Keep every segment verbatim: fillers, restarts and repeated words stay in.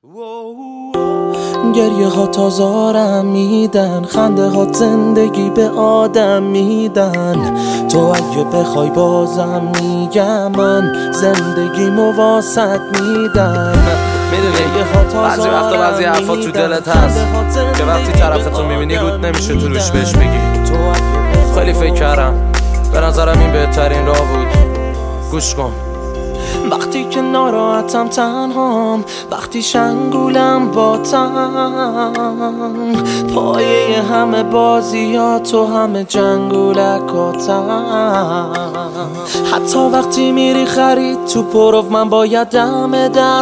گریه ها تازارم میدن، خنده ها زندگی به آدم میدن. تو اگه بخوای بازم میگم من زندگی مواسط میدم. میدونی بعضی وقتا بعضی حرفا تو دلت هست که وقتی طرفتون میبینی رود نمیشه تو روش بهش بگی. خیلی فکر کردم، به نظرم این بهترین راه بود. گوش کن. وقتی که ناراحتم تنهام، وقتی شنگولم با تن، پایه همه بازیات و همه جنگولکاتم. حتی وقتی میری خرید تو پروف، من باید دم در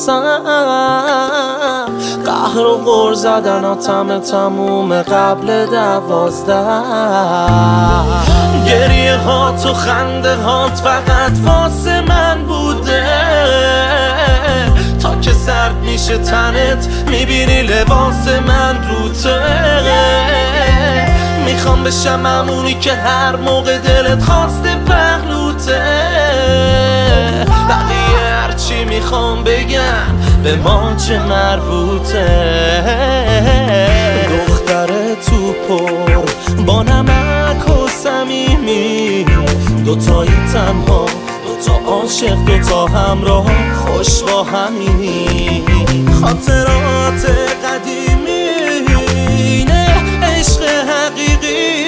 واسم. قهر و غر زدن آتم تموم قبل دوازده. گریه ها تو خنده هات فقط واسه من بوده. تا که سرد میشه تنت میبینی لباس من روته. میخوام بشم همونی که هر موقع دلت خواسته پهلوته. بقیه هرچی میخوام بگم به ما چه مربوطه. دختر تو پر با نمک و صمیمی، دوتایی تنها، دوتا عاشق، دوتا همراه، خوش با همینی. خاطرات قدیمی نه عشق حقیقی.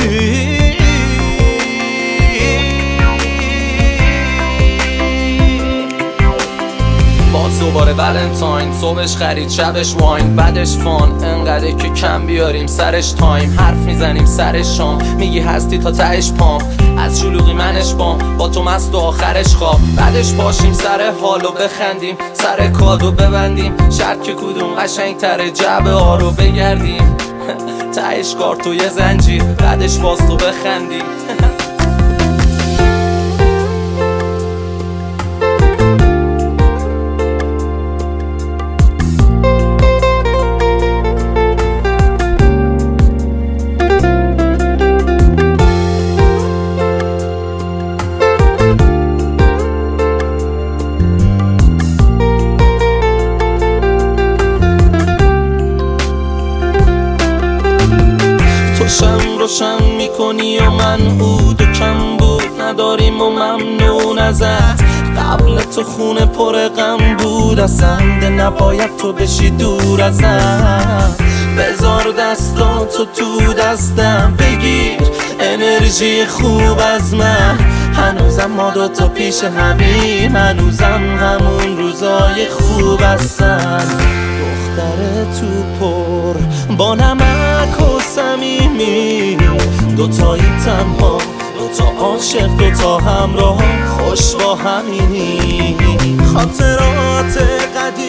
باز دوباره ولنتاین، صبحش خرید شبش واین، بعدش فان، انقدر که کم بیاریم سرش تایم. حرف میزنیم سر شام، میگی هستی تا تهش پام. از شلوغی منش بام، با تو مست و آخرش خواب. بعدش باشیم سر حالو بخندیم، سر کادو ببندیم. شرط که کدوم قشنگ تره، جعبه ها رو بگردیم. تهش کار تو یه زنجیر، بعدش باز تو بخندیم. شم روشن میکنی و من عود و کم بود نداریم و ممنون ازت. قبل تو خونه پر غم بود، اصلا نباید تو بشی دور ازم. بذار دستاتو تو دستم، بگیر انرژی خوب از من. هنوزم ما دوتا پیش همیم، هنوزم همون روزای خوب هستن. دختر تو پر با نمک و صمیمی، دوتایی تنها، دوتا عاشق، دوتا همراه، خوش با همینی. خاطرات قدیم